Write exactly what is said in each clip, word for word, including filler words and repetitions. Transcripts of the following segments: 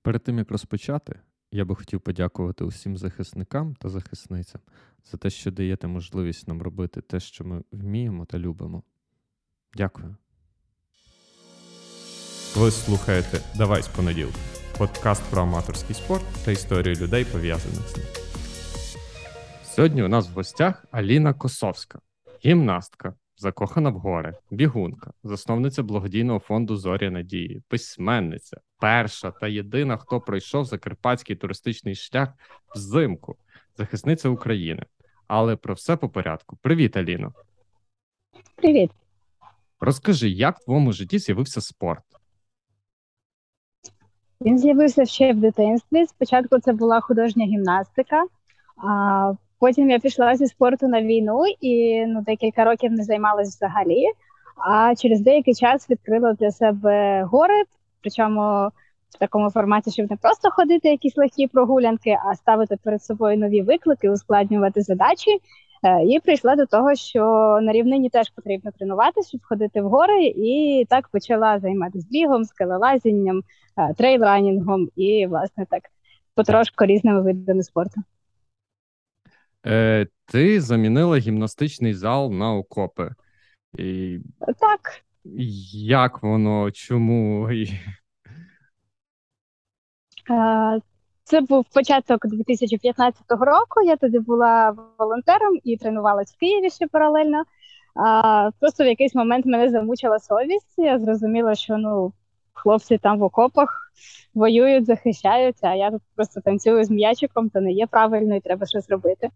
Перед тим, як розпочати, я би хотів подякувати усім захисникам та захисницям за те, що даєте можливість нам робити те, що ми вміємо та любимо. Дякую. Ви слухаєте «Давай з понеділка» – подкаст про аматорський спорт та історію людей, пов'язаних з ним. Сьогодні у нас в гостях Аліна Косовська, гімнастка, закохана в гори, бігунка, засновниця благодійного фонду «Зоря надії», письменниця, перша та єдина, хто пройшов закарпатський туристичний шлях взимку, захисниця України. Але про все по порядку. Привіт, Аліно. Привіт. Розкажи, як в твоєму житті з'явився спорт? Він з'явився ще в дитинстві. Спочатку це була художня гімнастика, а потім я пішла зі спорту на війну і ну, декілька років не займалась взагалі. А через деякий час відкрила для себе гори, причому в такому форматі, щоб не просто ходити якісь легкі прогулянки, а ставити перед собою нові виклики, ускладнювати задачі. І прийшла до того, що на рівнині теж потрібно тренуватися, щоб ходити в гори, і так почала займатися бігом, скелелазінням, трейлранінгом і, власне, так, потрошку різними видами спорту. Е, ти замінила гімнастичний зал на окопи. І... Так. Як воно? Чому? Це був початок дві тисячі п'ятнадцятого року, я тоді була волонтером і тренувалась в Києві ще паралельно. А, Просто в якийсь момент мене замучила совість, я зрозуміла, що ну, хлопці там в окопах воюють, захищаються, а я тут просто танцюю з м'ячиком, то не є правильно і треба щось робити.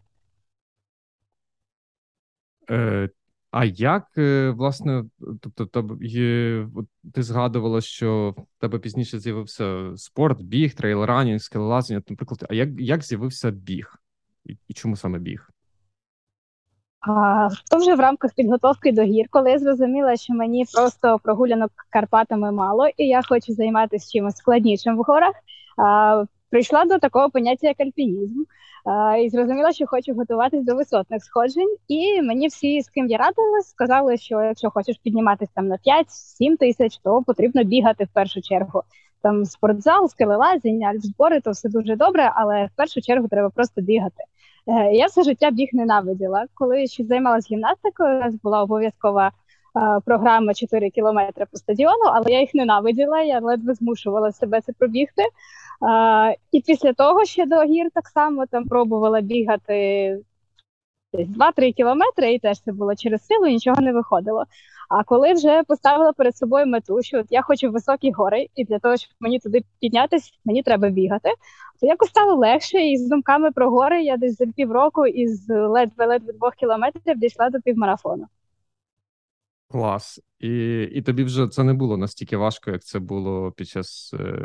Е, а як, власне, тобто ти згадувала, що в тебе пізніше з'явився спорт, біг, трейлранінг, скелелазіння, наприклад, а як, як з'явився біг? І, і чому саме біг? А, то вже в рамках підготовки до гір, коли я зрозуміла, що мені просто прогулянок Карпатами мало, і я хочу займатися чимось складнішим в горах, а, прийшла до такого поняття, як альпінізм. А, і зрозуміла, що хочу готуватись до висотних сходжень. І мені всі, з ким я радилась, сказали, що якщо хочеш підніматися там на п'ять-сім тисяч, то потрібно бігати в першу чергу. Там спортзал, скелелазіння, альпзбори, то все дуже добре, але в першу чергу треба просто бігати. Я все життя біг ненавиділа. Коли ще займалася гімнастикою, у нас була обов'язкова е, програма чотири кілометри по стадіону, але я їх ненавиділа, я ледве змушувала себе це пробігти. Е, і після того ще до гір так само там пробувала бігати десь два-три кілометри, і теж це було через силу, і нічого не виходило. А коли вже поставила перед собою мету, що от я хочу високі гори, і для того, щоб мені туди піднятися, мені треба бігати, то якось стало легше, і з думками про гори я десь за півроку із ледве-ледве двох кілометрів дійшла до півмарафону. Клас. І, і тобі вже це не було настільки важко, як це було під час е,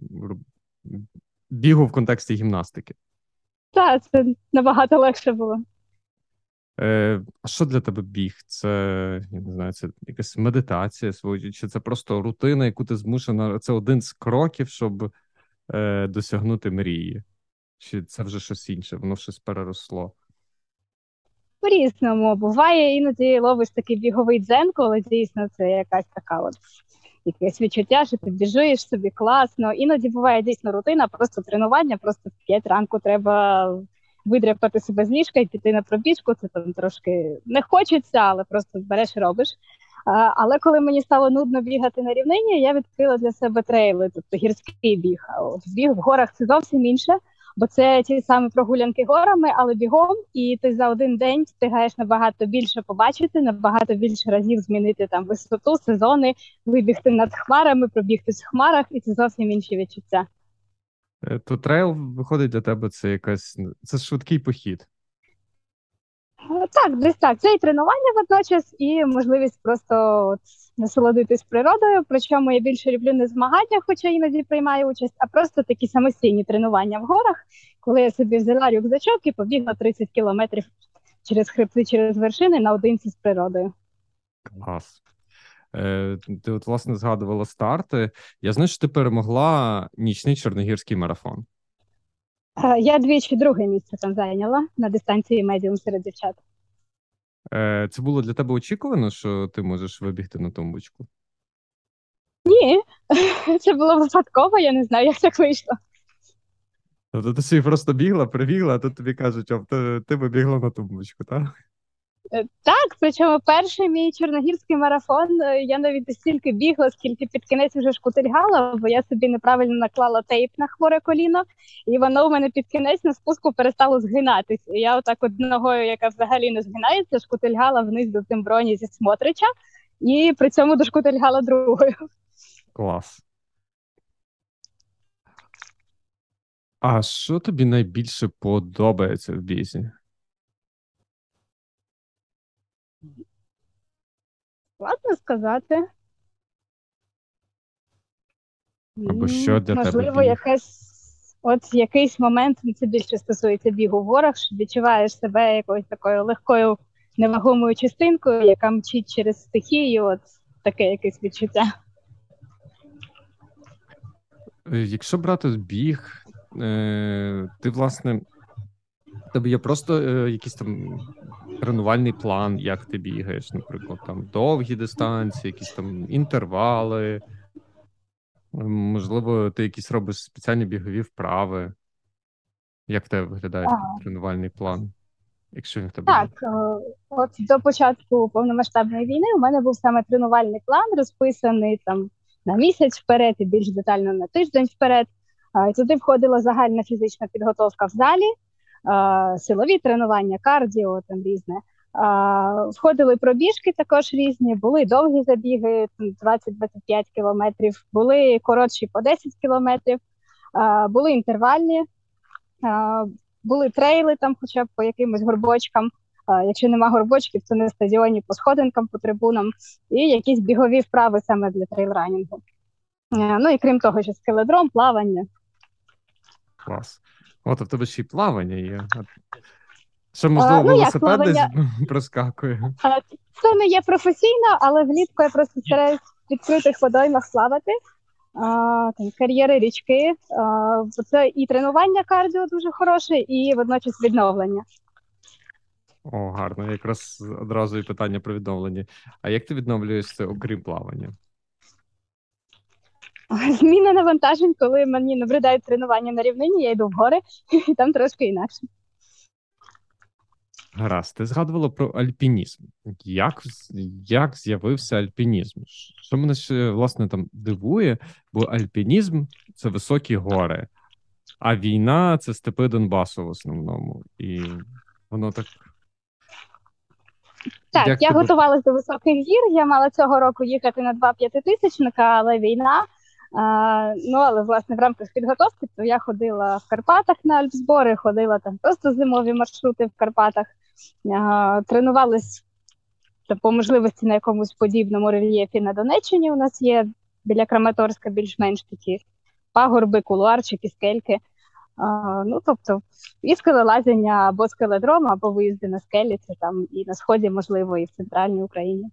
бігу в контексті гімнастики? Так, це набагато легше було. Е, а що для тебе біг? Це, я не знаю, це якась медитація своя, чи це просто рутина, яку ти змушена, це один з кроків, щоб е, досягнути мрії? Чи це вже щось інше, воно щось переросло? По-різному. Буває, іноді ловиш такий біговий дзен, коли дійсно це якась така от якесь відчуття, що ти біжиш собі класно. Іноді буває дійсно рутина, просто тренування, просто в п'ять ранку треба видряпати себе з ліжка і піти на пробіжку, це там трошки не хочеться, але просто береш і робиш. А, але коли мені стало нудно бігати на рівнині, я відкрила для себе трейли, тобто гірський біг. А от біг в горах це зовсім інше, бо це ті самі прогулянки горами, але бігом, і ти за один день встигаєш набагато більше побачити, набагато більше разів змінити там висоту, сезони, вибігти над хмарами, пробігтись в хмарах, і це зовсім інші відчуття. То трейл виходить для тебе, це якась, це швидкий похід. Так, десь так. Це і тренування водночас, і можливість просто от насолодитись природою. Причому я більше люблю не змагання, хоча іноді приймаю участь, а просто такі самостійні тренування в горах, коли я собі взяла рюкзачок і побігла тридцять кілометрів через хребти, через вершини наодинці з природою. Клас. Е, ти от, власне, згадувала старти. Я знаю, що ти перемогла нічний чорногірський марафон. Я двічі друге місце там зайняла на дистанції медіум серед дівчат. Е, це було для тебе очікувано, що ти можеш вибігти на тумбочку? Ні, Ні, це було випадково, я не знаю, як так вийшло. Тобто ти собі просто бігла, прибігла, а тут тобі кажуть, о, ти, ти бігла на тумбочку, так? Е, Так, причому перший мій чорногірський марафон, е, я навіть не стільки бігла, скільки під кінець вже шкутильгала, бо я собі неправильно наклала тейп на хворе коліно, і воно у мене під кінець на спуску перестало згинатись. І я отак от ногою, яка взагалі не згинається, шкутильгала вниз до Тимброні зі Смотрича, і при цьому дошкутильгала другою. Клас. А що тобі найбільше подобається в бізі? Складно сказати. Або що для тебе Можливо, біг? якась от якийсь момент, ну, це більше стосується бігу в горах, що відчуваєш себе якоюсь такою легкою невагомою частинкою, яка мчить через стихію, от таке якесь відчуття. Е, Якщо брати біг, е, ти, власне, в тебе є просто е, якийсь там тренувальний план, як ти бігаєш, наприклад, там довгі дистанції, якісь там інтервали, м, можливо, ти якісь робиш спеціальні бігові вправи. Як в тебе виглядає такий Ага. тренувальний план, якщо він в тебе є? Так, е, от до початку повномасштабної війни у мене був саме тренувальний план, розписаний там на місяць вперед і більш детально на тиждень вперед. А, і туди входила загальна фізична підготовка в залі, а, силові тренування, кардіо, там різне. А, входили пробіжки також різні, були довгі забіги, там двадцять-двадцять п'ять кілометрів, були коротші по десять кілометрів, а, були інтервальні. А, Були трейли там хоча б по якимось горбочкам. А, якщо нема горбочків, то на стадіоні по сходинкам, по трибунам. І якісь бігові вправи саме для трейл-ранінгу. Е, Ну і крім того, що скеледром, плавання. Клас. От, а в тебе ще й плавання є. А Ще, А, можливо, ну як велосипед десь плавання? проскакує. А, Це не є професійно, але влітку я просто стараюсь в відкритих водоймах плавати. А, там, кар'єри, річки. А, це і тренування кардіо дуже хороше, і водночас відновлення. О, гарно. Якраз одразу і питання про відновлення. А як ти відновлюєшся, окрім плавання? Зміна навантажень, коли мені набридають тренування на рівнині, я йду в гори, і там трошки інакше. Гаразд, ти згадувала про альпінізм. Як, з- як з'явився альпінізм? Що мене ще, власне, там дивує, бо альпінізм – це високі гори, а війна – це степи Донбасу в основному. І воно так... Так, Як я тебе... готувалася до високих гір. Я мала цього року їхати на два п'ятитисячника, але війна. А, ну, але, власне, в рамках підготовки, то я ходила в Карпатах на альпзбори, ходила там просто зимові маршрути в Карпатах, а, тренувалась та по можливості на якомусь подібному рельєфі на Донеччині. У нас є біля Краматорська більш-менш такі пагорби, кулуарчики, скельки. А, ну, тобто, і скелелазіння або скеледром, або виїзди на скелі, це там і на Сході, можливо, і в Центральній Україні.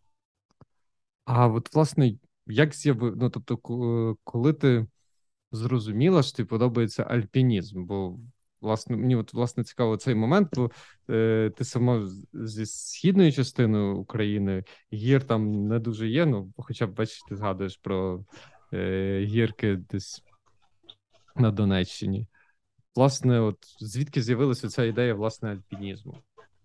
А от, власне, як з'явив... Ну, тобто, ко- коли ти зрозуміла, що тобі подобається альпінізм? Бо, власне, мені от, власне, цікаво цей момент, бо е, ти сама з- зі східної частини України, гір там не дуже є, ну, хоча б, бачиш, ти згадуєш про е, гірки десь на Донеччині. Власне, от звідки з'явилася ця ідея, власне, альпінізму?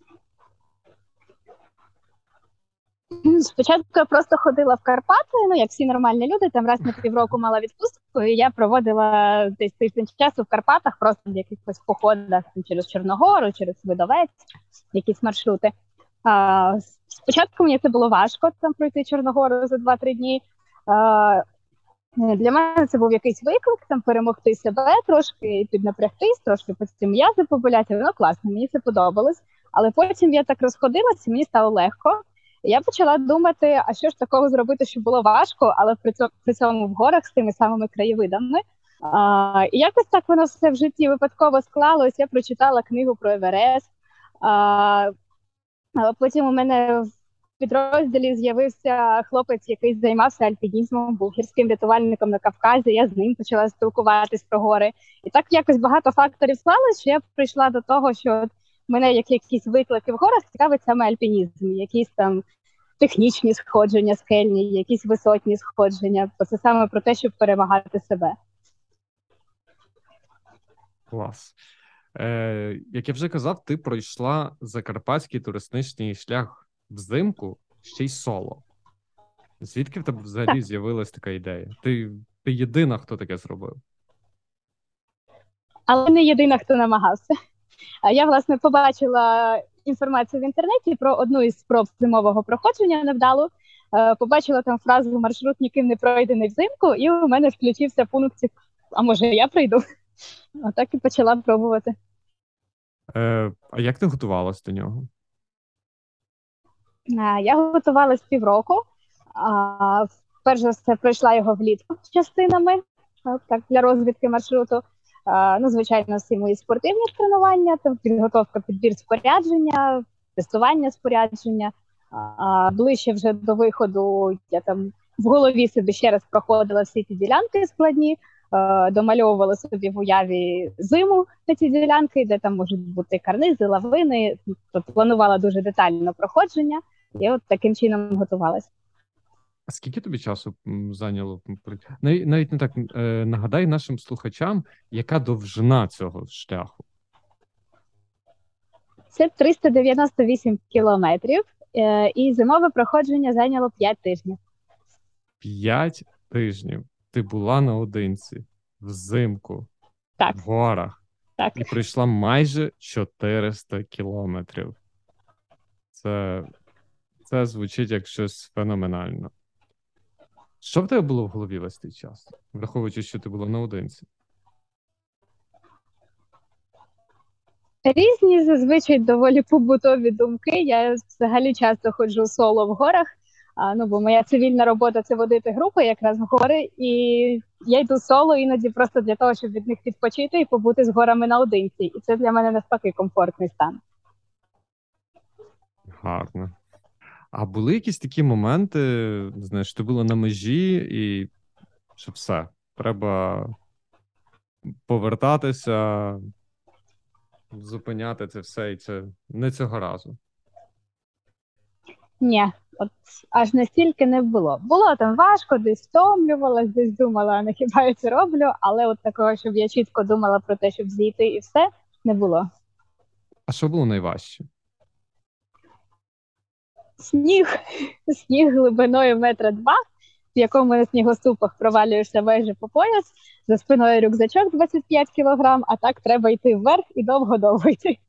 Спочатку я просто ходила в Карпати, ну, як всі нормальні люди, там раз на півроку мала відпустку, і я проводила десь тиждень часу в Карпатах, просто в якихось походах там, через Чорногору, через Видовець, якісь маршрути. А, спочатку мені це було важко там пройти Чорногору за два-три дні. А, для мене це був якийсь виклик, там перемогти себе трошки, піднапрягтись, трошки потім м'язи поболяти. Воно класно, мені це подобалось. Але потім я так розходилась, і мені стало легко. І я почала думати, а що ж такого зробити, щоб було важко, але при цьому, при цьому в горах з тими самими краєвидами. А, і якось так воно все в житті випадково склалось. Я прочитала книгу про Еверест. А, а потім у мене в підрозділі з'явився хлопець, який займався альпінізмом, був гірським рятувальником на Кавказі. Я з ним почала спілкуватись про гори. І так якось багато факторів склалось, що я прийшла до того, що мене як якісь виклики в горах цікавить саме альпінізм, якісь там технічні сходження скельні, якісь висотні сходження, бо це саме про те, щоб перемагати себе. Клас. Е, як я вже казав, ти пройшла закарпатський туристичний шлях взимку ще й соло. Звідки в тебе взагалі з'явилась така ідея? Ти, ти єдина, хто таке зробив? Але не єдина, хто намагався. Я, власне, побачила інформацію в інтернеті про одну із спроб зимового проходження невдалу. Побачила там фразу «маршрут ніким не пройдений взимку», і у мене включився пункт «а може я пройду?» Отак і почала пробувати. Е, а як ти готувалась до нього? Я готувалась півроку. Перш за все, пройшла його влітку частинами, так, для розвідки маршруту. Ну, звичайно, всі мої спортивні тренування, там підготовка, підбір спорядження, тестування спорядження. А ближче вже до виходу я там в голові собі ще раз проходила всі ті ділянки складні, домальовувала собі в уяві зиму на ці ділянки, де там можуть бути карнизи, лавини. Тобто планувала дуже детально проходження і от таким чином готувалася. А скільки тобі часу зайняло? Навіть, навіть не так, е, нагадай нашим слухачам, яка довжина цього шляху? Це триста дев'яносто вісім кілометрів, е, і зимове проходження зайняло п'ять тижнів. П'ять тижнів? Ти була наодинці, взимку, так. в горах, так. і пройшла майже чотириста кілометрів. Це, це звучить як щось феноменально. Що в тебе було в голові весь цей час, враховуючи, що ти була наодинці? Різні, зазвичай, доволі побутові думки. Я взагалі часто ходжу соло в горах, а, ну, бо моя цивільна робота – це водити групи якраз в гори, і я йду соло іноді просто для того, щоб від них відпочити і побути з горами наодинці. І це для мене навпаки комфортний стан. Гарно. А були якісь такі моменти, знаєш, ти була на межі і що все, треба повертатися, зупиняти це все, і це не цього разу? Ні, от аж настільки не було. Було там важко, десь втомлювалась, десь думала, не хіба я це роблю, але от такого, щоб я чітко думала про те, щоб зійти і все, не було. А що було найважче? Сніг, сніг глибиною метра два, в якому на снігоступах провалюєшся майже по пояс, за спиною рюкзачок двадцять п'ять кілограм, а так треба йти вверх і довго-довго йти.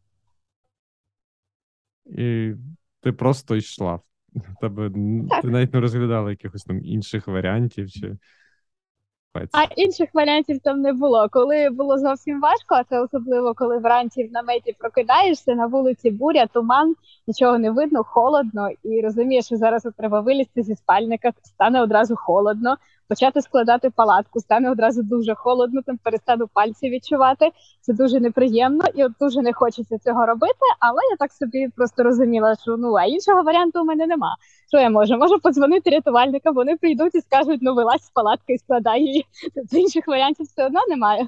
І ти просто йшла. Тебе, ти навіть не розглядала якихось там інших варіантів чи... А інших варіантів там не було. Коли було зовсім важко, а це особливо, коли вранці в наметі прокидаєшся, на вулиці буря, туман, нічого не видно, холодно, і розумієш, що зараз треба вилізти зі спальника, стане одразу холодно, почати складати палатку, стане одразу дуже холодно, там перестану пальці відчувати, це дуже неприємно, і от дуже не хочеться цього робити, але я так собі просто розуміла, що ну, а іншого варіанту у мене нема. Що я можу? Можу подзвонити рятувальникам, вони прийдуть і скажуть, ну вилазь з палатки і складай її. Тобто інших варіантів все одно немає.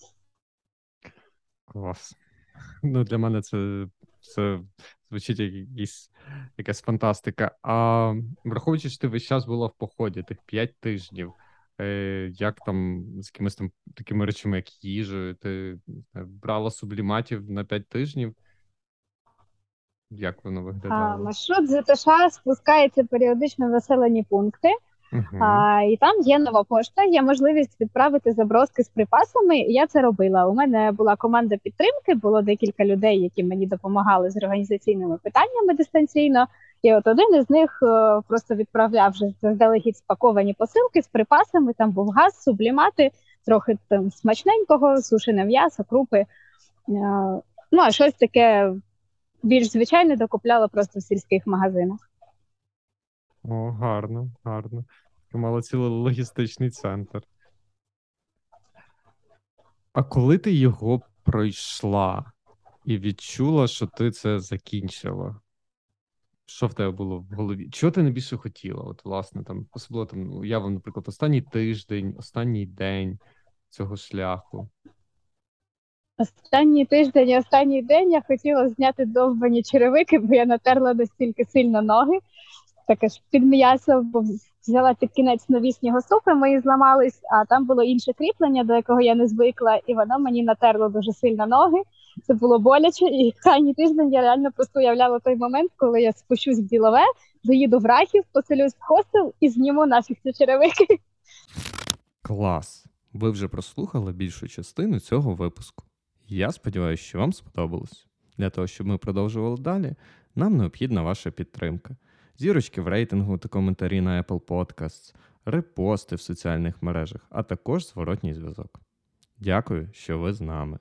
Клас. Ну, для мене це, це звучить як якісь, якась фантастика. А враховуючи, що ти весь час була в поході, тих п'ять тижнів, е, як там, з якимись там такими речами, як їжею, ти брала субліматів на п'ять тижнів? Як воно виглядало? А, маршрут з ЗТШ спускається періодично в населені пункти, uh-huh. а, і там є нова пошта, є можливість відправити заброски з припасами, і я це робила. У мене була команда підтримки, було декілька людей, які мені допомагали з організаційними питаннями дистанційно, і от один із них е, просто відправляв вже заздалегідь спаковані посилки з припасами, там був газ, сублімати, трохи там смачненького, сушене м'ясо, крупи, е, ну а щось таке більш звичайне докупляла просто в сільських магазинах. О, гарно, гарно. Ти мала цілий логістичний центр. А коли ти його пройшла і відчула, що ти це закінчила, що в тебе було в голові? Чого ти найбільше хотіла? От, власне, там, особливо там, я вам, наприклад, останній тиждень, останній день цього шляху. Останній тиждень і останній день я хотіла зняти довбані черевики, бо я натерла настільки сильно ноги. таке ж під м'ясо, бо взяла під кінець нові снігоступи, мої зламались, а там було інше кріплення, до якого я не звикла, і воно мені натерло дуже сильно ноги. Це було боляче, і крайній тиждень я реально просто уявляла той момент, коли я спущусь в Ділове, доїду в Рахів, поселюсь в хостел і зніму нафіг ці черевики. Клас! Ви вже прослухали більшу частину цього випуску. Я сподіваюся, що вам сподобалось. Для того, щоб ми продовжували далі, нам необхідна ваша підтримка. Зірочки в рейтингу та коментарі на Apple Podcasts, репости в соціальних мережах, а також зворотній зв'язок. Дякую, що ви з нами.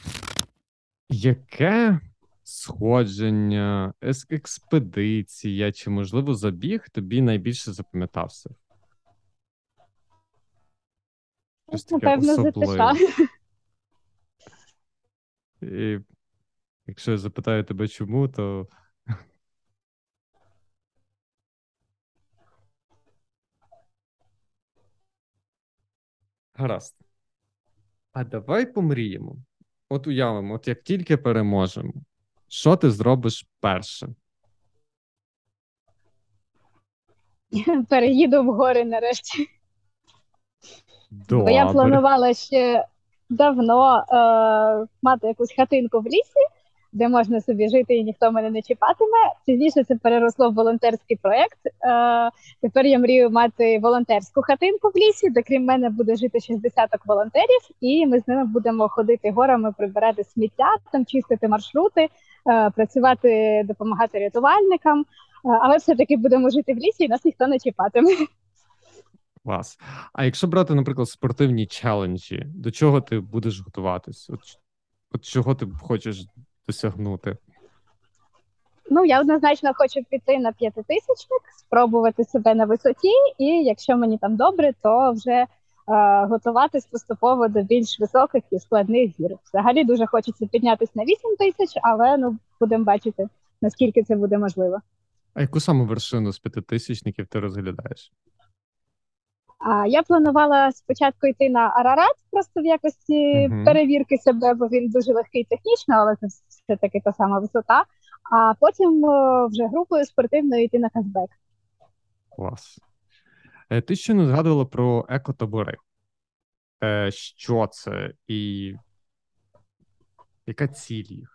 Яке сходження, експедиція чи, можливо, забіг тобі найбільше запам'ятався? Щось таке Напевно, за особливе. ТШ. І якщо я запитаю тебе чому, то гаразд. А давай помріємо. От уявимо, от як тільки переможемо, що ти зробиш перше? Переїду в гори нарешті. Бо Добре. я планувала ще давно е, мати якусь хатинку в лісі, де можна собі жити і ніхто мене не чіпатиме. Пізніше це переросло в волонтерський проєкт. Е, тепер я мрію мати волонтерську хатинку в лісі, де крім мене буде жити шістдесят волонтерів, і ми з ними будемо ходити горами, прибирати сміття, там чистити маршрути, е, працювати, допомагати рятувальникам. Е, але все-таки будемо жити в лісі, і нас ніхто не чіпатиме. Клас. А якщо брати, наприклад, спортивні челенджі, до чого ти будеш готуватись? От, от чого ти хочеш досягнути? Ну, я однозначно хочу піти на п'ятитисячник, спробувати себе на висоті, і якщо мені там добре, то вже е, готуватись поступово до більш високих і складних гір. Взагалі дуже хочеться піднятися на вісім тисяч, але ну, будемо бачити, наскільки це буде можливо. А яку саме вершину з п'ятитисячників ти розглядаєш? А я планувала спочатку йти на Арарат, просто в якості Угу. перевірки себе, бо він дуже легкий технічно, але це все-таки та сама висота. А потім о, вже групою спортивною йти на Казбек. Клас. Е, Ти ще не згадувала про екотабори. Е, Що це і яка ціль їх?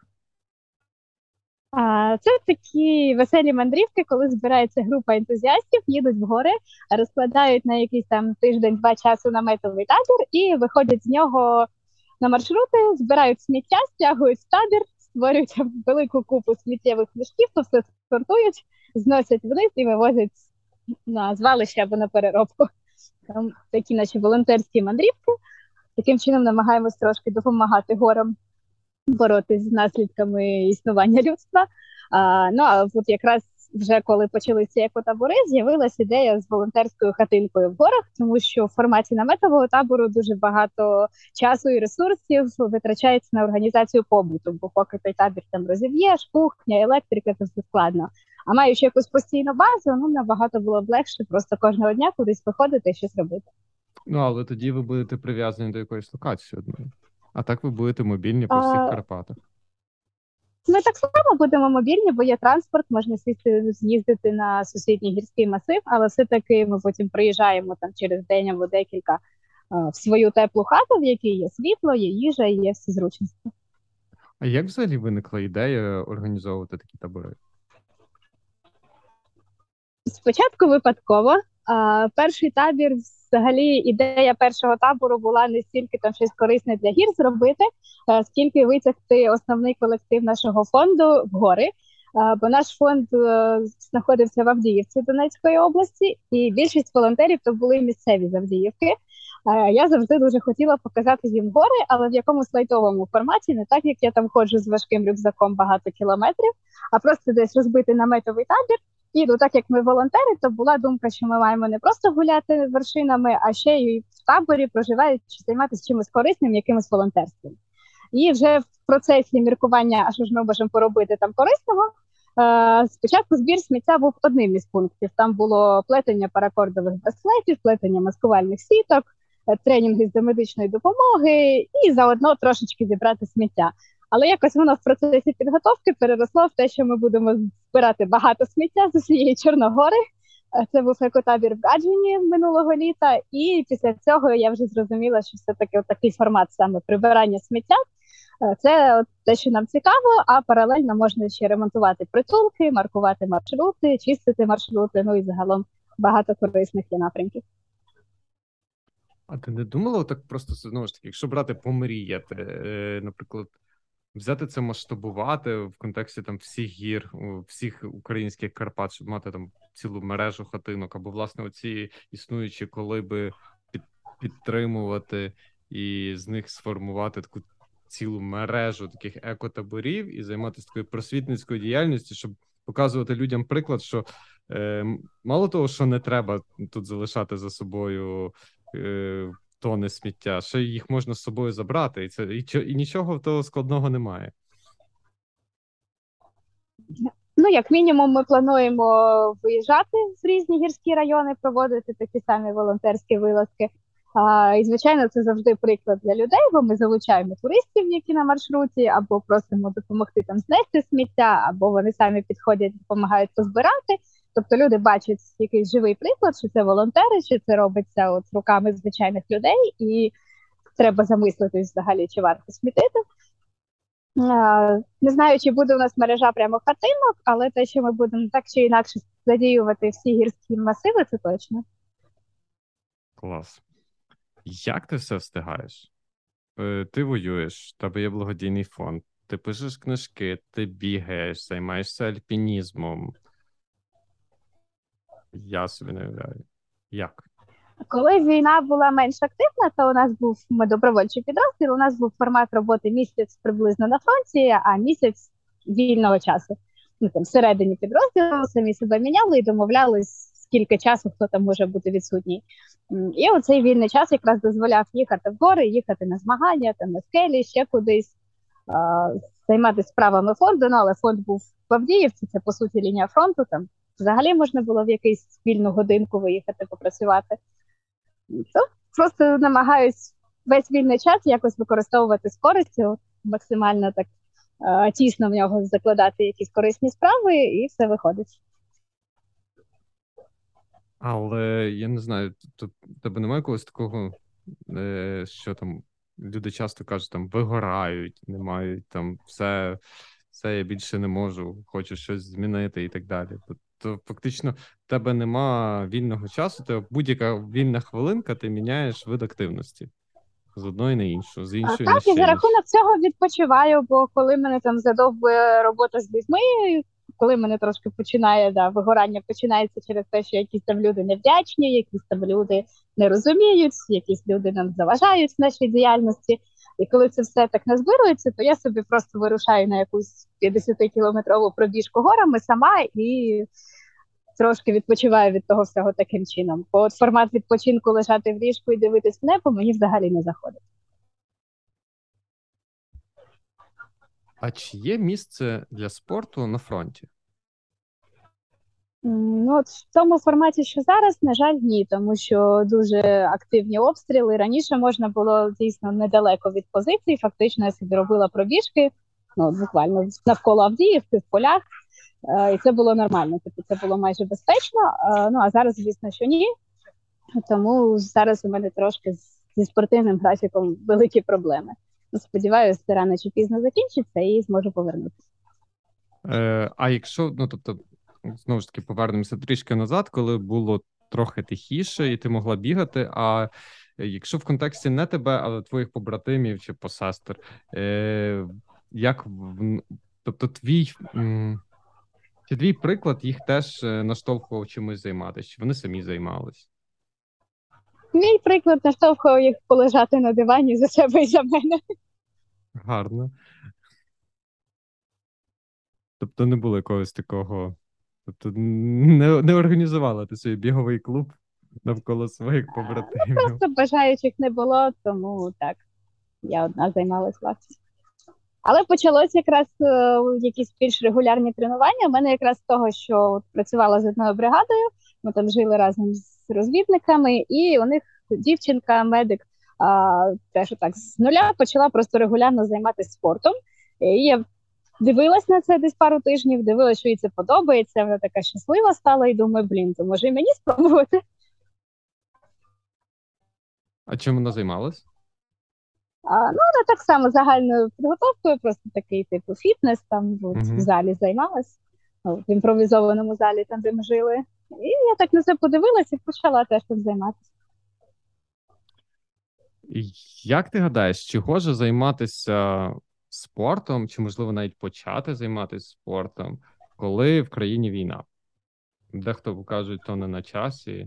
А, Це такі веселі мандрівки, коли збирається група ентузіастів, їдуть в гори, розкладають на якийсь там тиждень-два часу наметовий табір і виходять з нього на маршрути, збирають сміття, стягують в табір, створюють велику купу сміттєвих мішків, то все сортують, зносять вниз і вивозять на звалище або на переробку. Там такі наші волонтерські мандрівки. Таким чином намагаємось трошки допомагати горам боротись з наслідками існування людства. А, ну, а от якраз вже коли почалися екотабори, з'явилася ідея з волонтерською хатинкою в горах, тому що в форматі наметового табору дуже багато часу і ресурсів витрачається на організацію побуту, бо поки той табір там розіб'єш, кухня, електрика, це все складно. А маючи якусь постійну базу, ну, набагато було б легше просто кожного дня кудись виходити і щось робити. Ну, але тоді ви будете прив'язані до якоїсь локації одної. А так ви будете мобільні по всіх А... Карпатах. Ми так само будемо мобільні, бо є транспорт, можна сісти, з'їздити на сусідній гірський масив, але все-таки ми потім приїжджаємо там через день або декілька в свою теплу хату, в якій є світло, є їжа і є всі зручності. А як взагалі виникла ідея організовувати такі табори? Спочатку випадково. А, перший табір, взагалі, ідея першого табору була не стільки там щось корисне для гір зробити, а, скільки витягти основний колектив нашого фонду в гори. А, бо наш фонд а, знаходився в Авдіївці Донецької області, і більшість волонтерів то були місцеві з Авдіївки. А, я завжди дуже хотіла показати їм гори, але в якомусь лайтовому форматі, не так, як я там ходжу з важким рюкзаком багато кілометрів, а просто десь розбити наметовий табір. І ну, так як ми волонтери, то була думка, що ми маємо не просто гуляти вершинами, а ще й в таборі проживаючи, займатися чимось корисним, якимось волонтерством. І вже в процесі міркування, а що ж ми можемо поробити там корисного, е- спочатку збір сміття був одним із пунктів. Там було плетення паракордових браслетів, плетення маскувальних сіток, тренінги з домедичної допомоги і заодно трошечки зібрати сміття. Але якось воно в процесі підготовки переросло в те, що ми будемо збирати багато сміття з усієї Чорногори. Це був екотабір в Гаджині минулого літа, і після цього я вже зрозуміла, що все-таки такий формат саме прибирання сміття – це от те, що нам цікаво, а паралельно можна ще ремонтувати притулки, маркувати маршрути, чистити маршрути, ну і загалом багато корисних є напрямків. А ти не думала так просто, знову ж таки, якщо брати помріяти, е, наприклад, взяти це масштабувати в контексті там всіх гір, всіх українських Карпат, щоб мати там цілу мережу хатинок, або, власне, оці існуючі колиби під, підтримувати і з них сформувати таку цілу мережу таких екотаборів і займатися такою просвітницькою діяльністю, щоб показувати людям приклад, що е, мало того, що не треба тут залишати за собою е, тони сміття, ще їх можна з собою забрати, і це і, і нічого того складного немає. Ну, як мінімум, ми плануємо виїжджати в різні гірські райони, проводити такі самі волонтерські вилазки. А, і, звичайно, це завжди приклад для людей, бо ми залучаємо туристів, які на маршруті, або просимо допомогти там знести сміття, або вони самі підходять, допомагають позбирати. Тобто люди бачать якийсь живий приклад, що це волонтери, що це робиться от руками звичайних людей, і треба замислитись взагалі, чи варто смітити. Не знаю, чи буде у нас мережа прямо хатинок, але те, що ми будемо так чи інакше задіювати всі гірські масиви, це точно. Клас. Як ти все встигаєш? Ти воюєш, в тебе є благодійний фонд, ти пишеш книжки, ти бігаєш, займаєшся альпінізмом. Я собі не уявляю. Як? Коли війна була менш активна, то у нас був ми добровольчий підрозділ, у нас був формат роботи місяць приблизно на фронті, а місяць вільного часу. Ну, там, всередині підрозділу самі себе міняли і домовлялись, скільки часу хто там може бути відсутній. І оцей вільний час якраз дозволяв їхати в гори, їхати на змагання, там, на скелі, ще кудись, а, займатися справами фонду. Ну, але фонд був в Авдіївці, це, по суті, лінія фронту. Там взагалі можна було в якусь вільну годинку виїхати, попрацювати. То просто намагаюсь весь вільний час якось використовувати з користю, максимально так а, тісно в нього закладати якісь корисні справи, і все виходить. Але я не знаю, тут тебе немає когось такого, е, що там люди часто кажуть, там вигорають, не мають там все, все я більше не можу, хочу щось змінити і так далі. То фактично в тебе нема вільного часу, то будь-яка вільна хвилинка ти міняєш вид активності з одної на іншу, з іншої а, на ще ще. Так, і за рахунок цього відпочиваю, бо коли мене там задовбує робота з людьми, коли мене трошки починає, да, вигорання починається через те, що якісь там люди невдячні, якісь там люди не розуміють, якісь люди нам заважають в нашій діяльності. І коли це все так назбирується, то я собі просто вирушаю на якусь п'ятдесятикілометрову пробіжку горами сама і трошки відпочиваю від того всього таким чином. Бо от формат відпочинку лежати в ліжку і дивитись в небо мені взагалі не заходить. А чи є місце для спорту на фронті? Ну, от в тому форматі, що зараз, на жаль, ні, тому що дуже активні обстріли. Раніше можна було, дійсно, недалеко від позицій. Фактично, я собі робила пробіжки, ну, буквально навколо Авдіївки, в полях, і це було нормально, тобто це було майже безпечно. Ну, а зараз, звісно, що ні. Тому зараз у мене трошки зі спортивним графіком великі проблеми. Сподіваюся, це рано чи пізно закінчиться і зможу повернутися. Е, а якщо, ну, тобто, знову ж таки, повернемося трішки назад, коли було трохи тихіше і ти могла бігати, а якщо в контексті не тебе, але твоїх побратимів чи посестер, е, як, тобто, твій, чи твій приклад їх теж наштовхував чимось займатися, чи вони самі займались? Мій приклад наштовхував їх полежати на дивані за себе і за мене. Гарно. Тобто не було якогось такого, тобто не, не організувала ти свій біговий клуб навколо своїх побратимів? Просто бажаючих не було, тому так, я одна займалась власне. Але почалось якраз е, якісь більш регулярні тренування. У мене якраз з того, що працювала з одною бригадою, ми там жили разом з розвідниками, і у них дівчинка, медик, а, теж так з нуля почала просто регулярно займатися спортом. І я дивилась на це десь пару тижнів, дивилась, що їй це подобається, вона така щаслива стала і думаю, блін, то може і мені спробувати. А чим вона займалась? А, ну, вона так само загальною підготовкою, просто такий типу фітнес, там от, в Угу. залі займалась, в імпровізованому залі, там, де ми жили. І я так на це подивилася і почала теж тут займатися. Як ти гадаєш, чи гоже займатися спортом, чи можливо навіть почати займатися спортом, коли в країні війна? Дехто кажуть, то не на часі.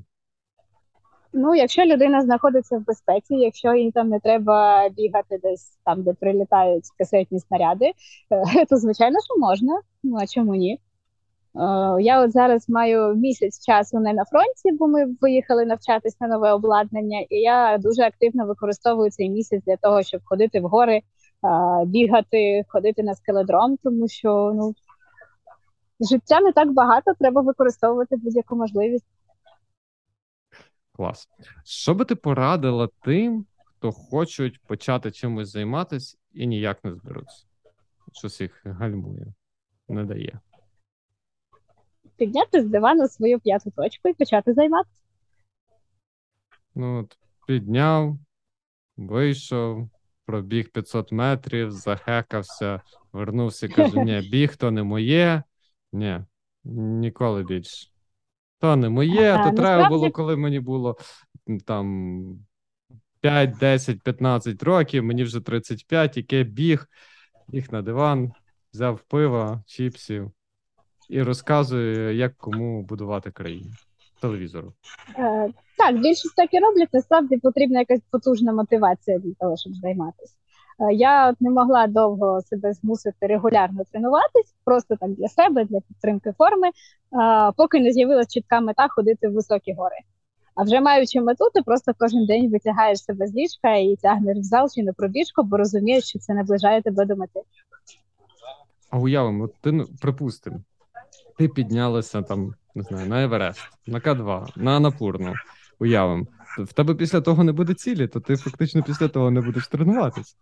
Ну, якщо людина знаходиться в безпеці, якщо їй там не треба бігати десь там, де прилітають касетні снаряди, то звичайно, що можна. Ну а чому ні? Е, Я от зараз маю місяць часу не на фронті, бо ми виїхали навчатись на нове обладнання, і я дуже активно використовую цей місяць для того, щоб ходити в гори, е, бігати, ходити на скеледром, тому що ну життя не так багато, треба використовувати будь-яку можливість. Клас. Що би ти порадила тим, хто хочуть почати чимось займатися і ніяк не зберуться? Щось їх гальмує, не дає. Підняти з дивану свою п'яту точку і почати займатися. Ну, от, підняв, вийшов, пробіг п'ятсот метрів, захекався, вернувся, каже: ні, біг то не моє, ні, ніколи більше. То не моє, А, то треба було, насправді коли мені було м, там п'ять, десять, п'ятнадцять років, мені вже тридцять п'ять, яке біг, ліг на диван, взяв пива, чіпсів і розказує, як кому будувати країну. Телевізору. Е, Так, більшість так і роблять. Насправді потрібна якась потужна мотивація для того, щоб займатися. Е, Я от не могла довго себе змусити регулярно тренуватись, просто так для себе, для підтримки форми, е, поки не з'явилася чітка мета ходити в високі гори. А вже маючи мету, ти просто кожен день витягаєш себе з ліжка і тягнеш в зал чи на пробіжку, бо розумієш, що це наближає тебе до мети. А уявимо, от ти, ну, припустимо, ти піднялася там, не знаю, на Еверест, на К два, на Анапурну, уявимо. В тебе після того не буде цілі, то ти фактично після того не будеш тренуватись.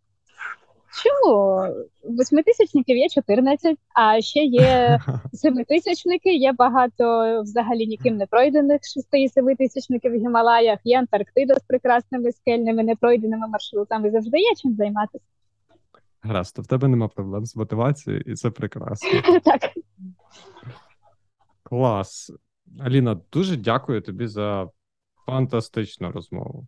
Чому? Восьмитисячників є чотирнадцять, а ще є семитисячники, є багато взагалі ніким не пройдених шести і семитисячників в Гімалаях, є Антарктида з прекрасними скельними непройденими маршрутами, завжди є чим займатися. Гаразд, то в тебе нема проблем з мотивацією, і це прекрасно. Так, Клас. Аліна, дуже дякую тобі за фантастичну розмову.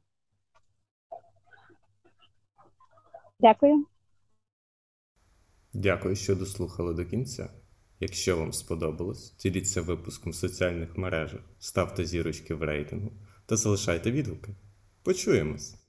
дякую. Дякую, що дослухали до кінця. Якщо вам сподобалось, діліться випуском в соціальних мережах, ставте зірочки в рейтингу та залишайте відгуки. Почуємось!